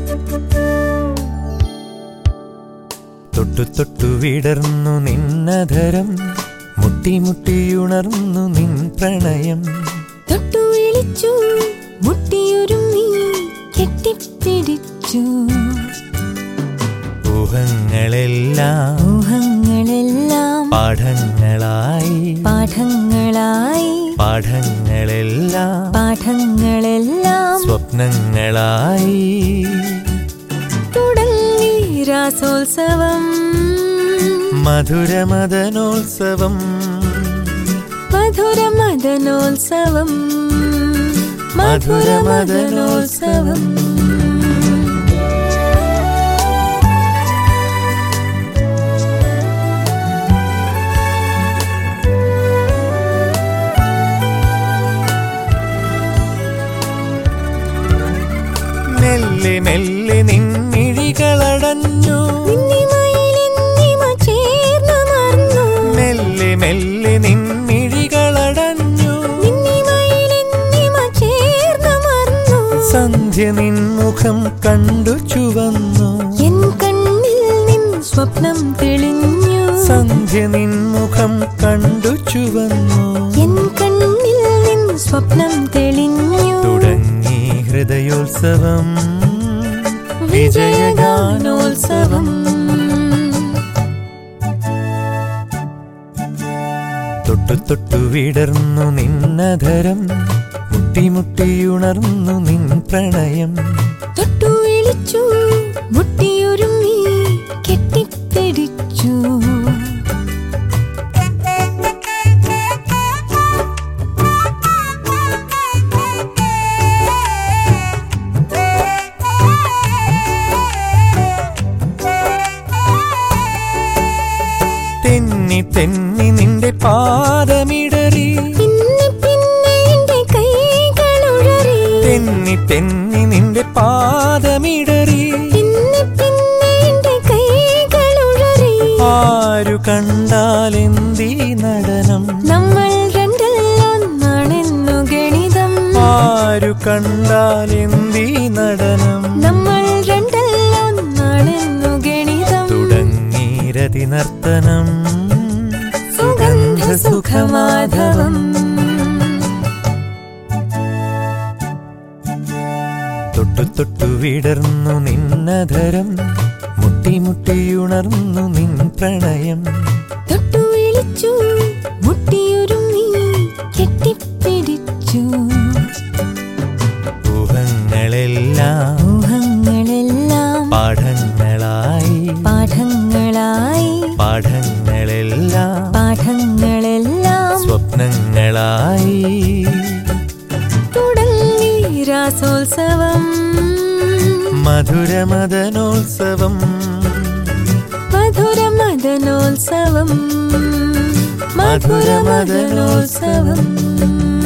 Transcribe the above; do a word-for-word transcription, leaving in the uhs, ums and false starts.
തൊട്ടു തൊട്ടു വിടർന്നു നിന്നധരം, മുട്ടി മുട്ടിയുണർന്നു നിൻ പ്രണയം. തൊട്ടു വിളിച്ചു മുട്ടിയൊരുങ്ങി കെട്ടിപ്പിടിച്ചു. ഊഹങ്ങളെല്ലാം ഊഹങ്ങളെല്ലാം പാഠങ്ങളായി പാഠങ്ങളായി പാഠങ്ങളെല്ലാം പാഠങ്ങളെല്ലാം സ്വപ്നങ്ങളായി. തുടങ്ങി രാസോത്സവം മധുരമദനോത്സവം മധുരമദനോത്സവം മധുരമദനോത്സവം. മെല്ലെ മെല്ലെ നിൻമിഴികളടഞ്ഞു, മെല്ലെ മെല്ലെ നിൻമിഴികളടഞ്ഞു. സന്ധ്യ നിൻമുഖം കണ്ടു ചുവന്നു, എൻ കണ്ണിൽ നിൻ സ്വപ്നം തെളിഞ്ഞു. സന്ധ്യ നിൻമുഖം കണ്ടു ചുവന്നു, എൻ കണ്ണിൽ നിൻ സ്വപ്നം തെളിഞ്ഞു. തുടങ്ങി ഹൃദയോത്സവം വിജയഗാനോത്സവം. തൊട്ടു തൊട്ടു വിടർന്നു നിന്നധരം, മുട്ടി മുട്ടിയുണർന്നു നിൻ പ്രണയം. തൊട്ടു വിളിച്ചു മുട്ടിയൊരുങ്ങി കെട്ടിപ്പിടിച്ചു. തെന്നി തെന്നി നിന്റെ പാദമിടറി, പിന്നെ പിന്നെ എന്റെ കൈകളുഴറി. തെന്നി തെന്നി നിന്റെ പാദമിടറി. പിന്നെ പിന്നെ എന്റെ കൈകളുഴറി. ആരു കണ്ടാലെന്തീ നടനം, നമ്മൾ രണ്ടല്ലൊന്നാണെന്നു ഗണിതം. ആരു കണ്ടാലെന്തീ നടനം, നമ്മൾ രണ്ടല്ലൊന്നാണെന്നു ഗണിതം. തുടങ്ങി രതിനർത്തനം സുഗന്ധ സുഖമാധവം. തൊട്ടു തൊട്ടു വിടർന്നു നിന്നധരം, മുട്ടി മുട്ടിയുണർന്നു നിൻ പ്രണയം. തൊട്ടു വിളിച്ചു മുട്ടിയൊരുങ്ങി കെട്ടിപ്പിടിച്ചു. ഊഹങ്ങളെല്ലാം ഊഹങ്ങളെല്ലാം പാഠങ്ങളായി പാഠങ്ങളായി പാഠങ്ങളെല്ലാം പാഠങ്ങളെല്ലാം സ്വപ്നങ്ങളായി. തുടങ്ങി രാസോത്സവം മധുരമദനോത്സവം മധുരമദനോത്സവം മധുരമദനോത്സവം.